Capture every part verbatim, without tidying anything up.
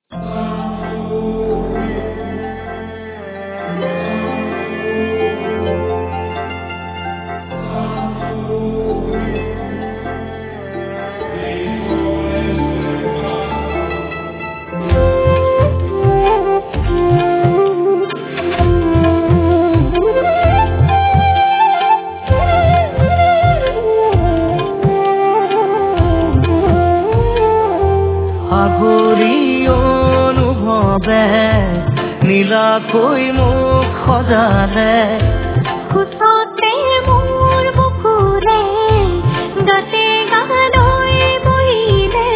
নীলাকৈ মোক সজালে খুচতে মোৰ বুকুৰে গাতে গালৈ বহিলে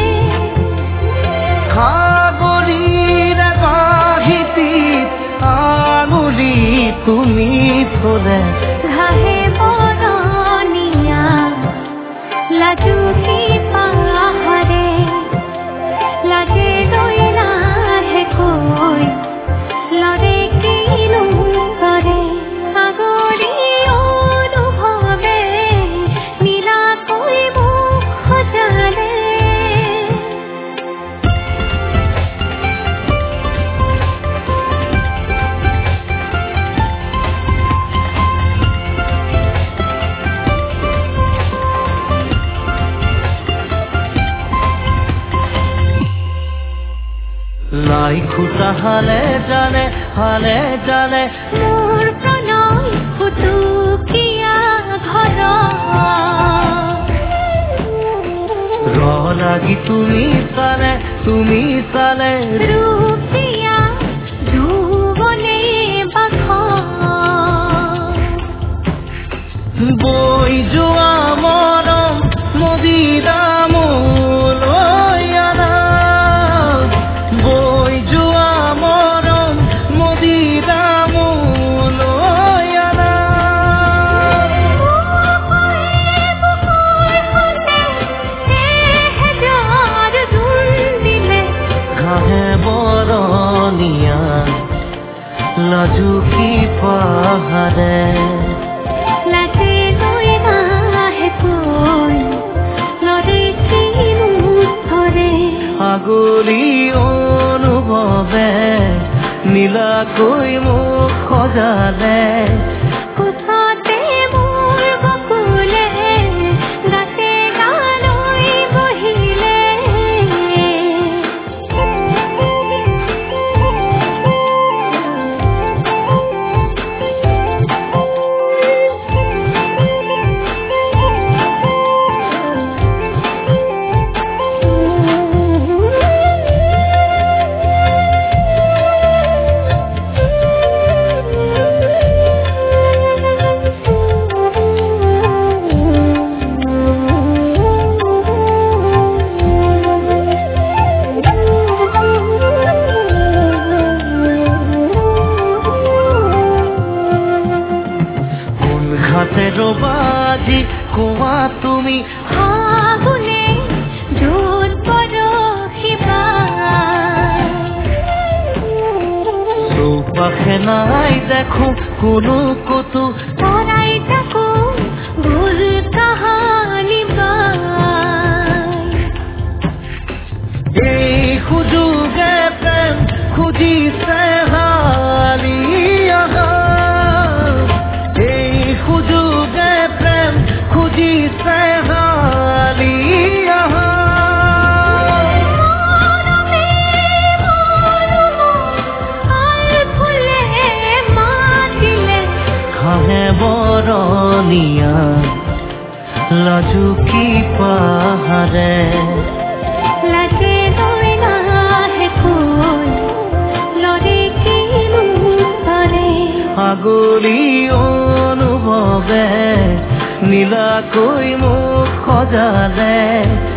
সাগৰীৰ বাহিতিত আঙুলি তুমি থলে ঘাহে বৰণীয়া লাজুকী পাহাৰে লাজে গৈ লাহে কৈ লৰে কিনো কৰে সাগৰী অনুভৱে নীলাকৈ মোক সজালে লাই খুটা হালে জানে হালে জানে মোৰ প্ৰণয় ফুটুকীয়া ঘৰ ৰ লাগি তুমি চালে তুমি চালে ৰূপ দিয়া যৌৱনে বাখ বৈ যোৱা মৰম মদিৰা মোলৈ আনা বৈ যোৱা মৰম মদিৰা মোলৈ আনা ঘাহে বৰণীয়া লাজুকী পাহাৰে লাজে গৈ লাহে কৈ লৰে কিনো ধৰে আগলি অনুভৱে নীলাকৈ মোক সজালে কোচতে মোৰ বকুলে গাতে গালৈ বহিলে ঘাটে ৰবাজি কোৱা তুমি ফাগুনে য'ত পৰশিবা চৌপাশে নাই দেখো কোনো কতো তৰাই থাকো ভুল কাহানি এই সুযোগে প্ৰেম খুজিছে হালি আহা এই সুযোগে প্ৰেম খুজিছে হালি আহা ঘাহে বৰণীয়া লাজুকী পাহাৰে লাজে গৈ লাহে কৈ লৰে কিনো ধৰে আগলি অনুভৱে নীলাকৈ মোক সজালে